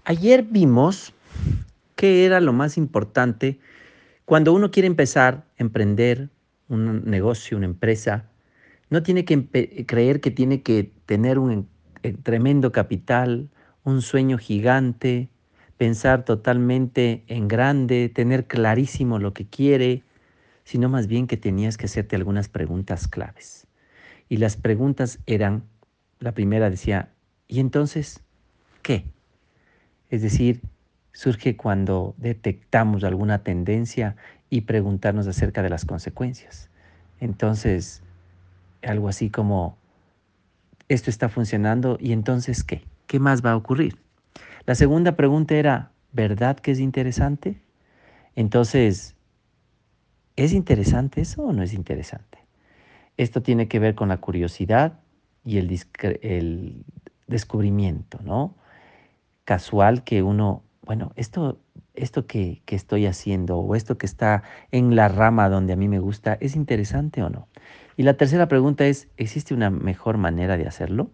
Ayer vimos qué era lo más importante cuando uno quiere empezar a emprender un negocio, una empresa. No tiene que creer que tiene que tener un tremendo capital, un sueño gigante, pensar totalmente en grande, tener clarísimo lo que quiere, sino más bien que tenías que hacerte algunas preguntas claves. Y las preguntas eran, la primera decía, ¿y entonces qué? Es decir, surge cuando detectamos alguna tendencia y preguntarnos acerca de las consecuencias. Entonces, algo así como, esto está funcionando y entonces ¿qué? ¿Qué más va a ocurrir? La segunda pregunta era, ¿verdad que es interesante? Entonces, ¿es interesante eso o no es interesante? Esto tiene que ver con la curiosidad y el descubrimiento, ¿no? Casual que uno, bueno, esto que estoy haciendo o esto que está en la rama donde a mí me gusta, ¿es interesante o no? Y la tercera pregunta es, ¿existe una mejor manera de hacerlo?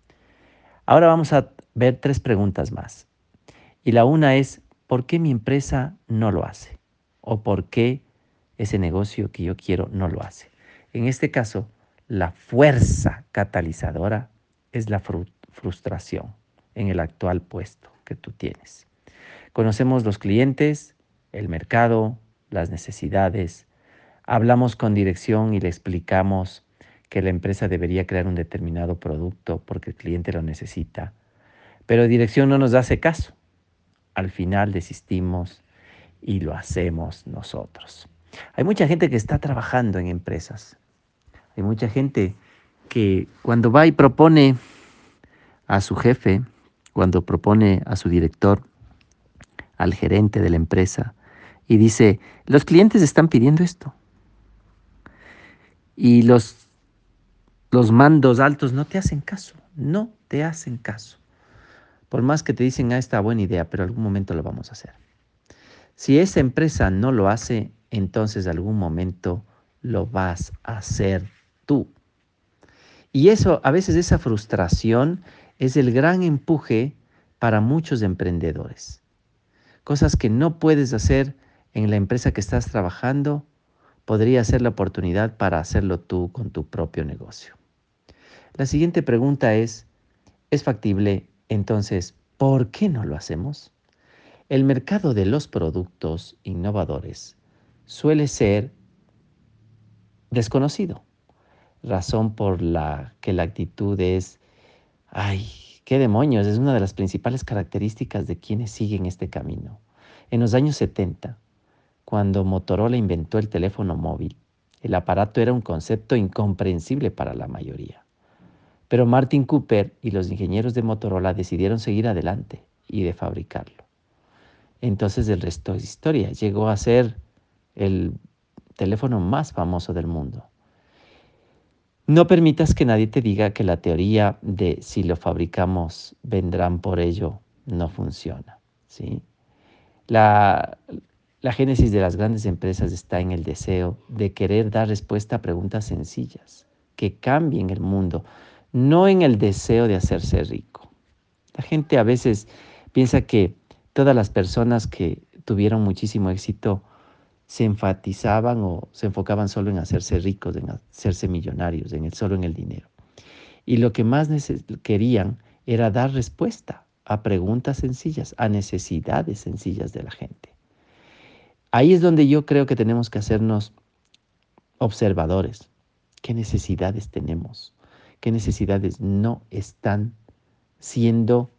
Ahora vamos a ver tres preguntas más. Y la una es, ¿por qué mi empresa no lo hace? ¿O por qué ese negocio que yo quiero no lo hace? En este caso, la fuerza catalizadora es la frustración en el actual puesto que tú tienes. Conocemos los clientes, el mercado, las necesidades. Hablamos con dirección y le explicamos que la empresa debería crear un determinado producto porque el cliente lo necesita. Pero dirección no nos hace caso. Al final desistimos y lo hacemos nosotros. Hay mucha gente que está trabajando en empresas. Hay mucha gente que cuando va y propone a su jefe, cuando propone a su director, al gerente de la empresa, y dice, los clientes están pidiendo esto. Y los mandos altos no te hacen caso, no te hacen caso. Por más que te dicen, está buena idea, pero algún momento lo vamos a hacer. Si esa empresa no lo hace, entonces algún momento lo vas a hacer tú. Y eso, a veces esa frustración es el gran empuje para muchos emprendedores. Cosas que no puedes hacer en la empresa que estás trabajando, podría ser la oportunidad para hacerlo tú con tu propio negocio. La siguiente pregunta ¿es factible? Entonces, ¿por qué no lo hacemos? El mercado de los productos innovadores suele ser desconocido, razón por la que la actitud es, ay, qué demonios, es una de las principales características de quienes siguen este camino. En los años 70, cuando Motorola inventó el teléfono móvil, el aparato era un concepto incomprensible para la mayoría. Pero Martin Cooper y los ingenieros de Motorola decidieron seguir adelante y de fabricarlo. Entonces el resto es historia. Llegó a ser el teléfono más famoso del mundo. No permitas que nadie te diga que la teoría de si lo fabricamos vendrán por ello no funciona, ¿sí? La, la génesis de las grandes empresas está en el deseo de querer dar respuesta a preguntas sencillas que cambien el mundo, no en el deseo de hacerse rico. La gente a veces piensa que todas las personas que tuvieron muchísimo éxito se enfatizaban o se enfocaban solo en hacerse ricos, en hacerse millonarios, solo en el dinero. Y lo que más querían era dar respuesta a preguntas sencillas, a necesidades sencillas de la gente. Ahí es donde yo creo que tenemos que hacernos observadores. ¿Qué necesidades tenemos? ¿Qué necesidades no están siendo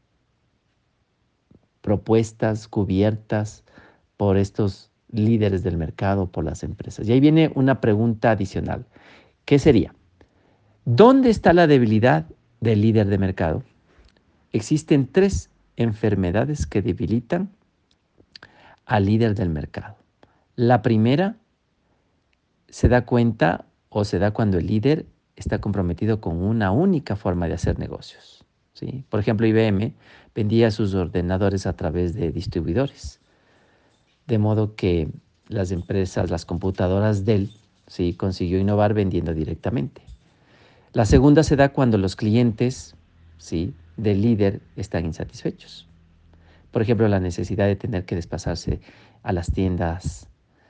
propuestas, cubiertas por estos líderes del mercado, por las empresas? Y ahí viene una pregunta adicional. ¿Qué sería? ¿Dónde está la debilidad del líder de mercado? Existen tres enfermedades que debilitan al líder del mercado. La primera se da cuenta o se da cuando el líder está comprometido con una única forma de hacer negocios, ¿sí? Por ejemplo, IBM vendía sus ordenadores a través de distribuidores, de modo que las empresas, las computadoras Dell, ¿sí?, consiguió innovar vendiendo directamente. La segunda se da cuando los clientes, ¿sí?, del líder están insatisfechos. Por ejemplo, la necesidad de tener que desplazarse a las tiendas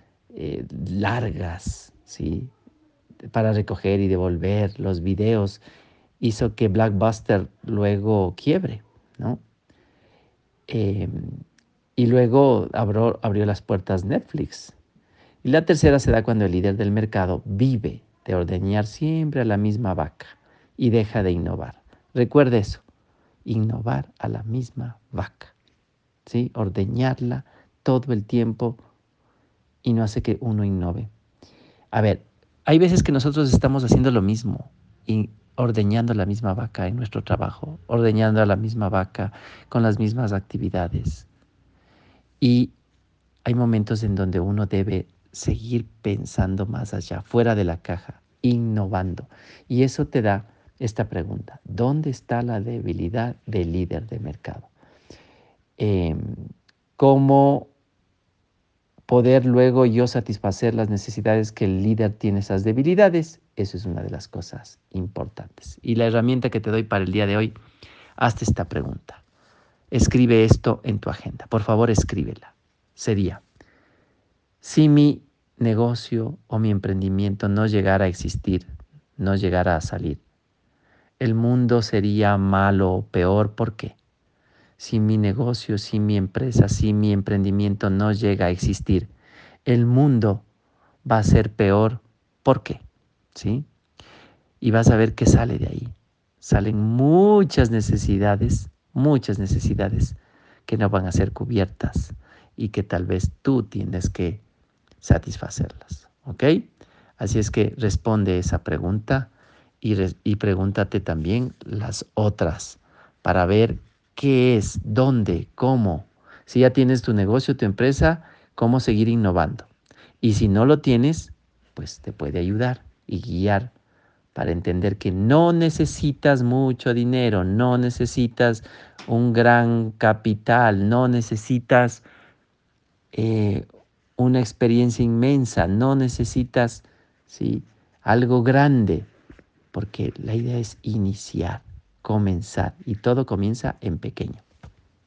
largas, ¿sí? Para recoger y devolver los videos, hizo que Blockbuster luego quiebre, ¿no? Eh, y luego abrió las puertas Netflix. Y la tercera se da cuando el líder del mercado vive de ordeñar siempre a la misma vaca y deja de innovar. Recuerde eso, innovar a la misma vaca, ¿sí? Ordeñarla todo el tiempo y no hace que uno innove. A ver, hay veces que nosotros estamos haciendo lo mismo y ordeñando la misma vaca en nuestro trabajo, ordeñando a la misma vaca con las mismas actividades. Y hay momentos en donde uno debe seguir pensando más allá, fuera de la caja, innovando. Y eso te da esta pregunta: ¿dónde está la debilidad del líder de mercado? Eh, ¿Cómo poder luego yo satisfacer las necesidades que el líder tiene esas debilidades? Eso es una de las cosas importantes. Y la herramienta que te doy para el día de hoy, hazte esta pregunta. Escribe esto en tu agenda. Por favor, escríbela. Sería: si mi negocio o mi emprendimiento no llegara a existir, no llegara a salir, ¿el mundo sería malo o peor? ¿Por qué? Si mi negocio, si mi empresa, si mi emprendimiento no llega a existir, el mundo va a ser peor. ¿Por qué? ¿Sí? Y vas a ver que sale de ahí. Salen muchas necesidades que no van a ser cubiertas y que tal vez tú tienes que satisfacerlas. ¿Ok? Así es que responde esa pregunta y pregúntate también las otras para ver qué es, dónde, cómo. Si ya tienes tu negocio, tu empresa, cómo seguir innovando. Y si no lo tienes, pues te puede ayudar y guiar para entender que no necesitas mucho dinero, no necesitas un gran capital, no necesitas eh, una experiencia inmensa, no necesitas, ¿sí?, algo grande, porque la idea es iniciar, comenzar, y todo comienza en pequeño.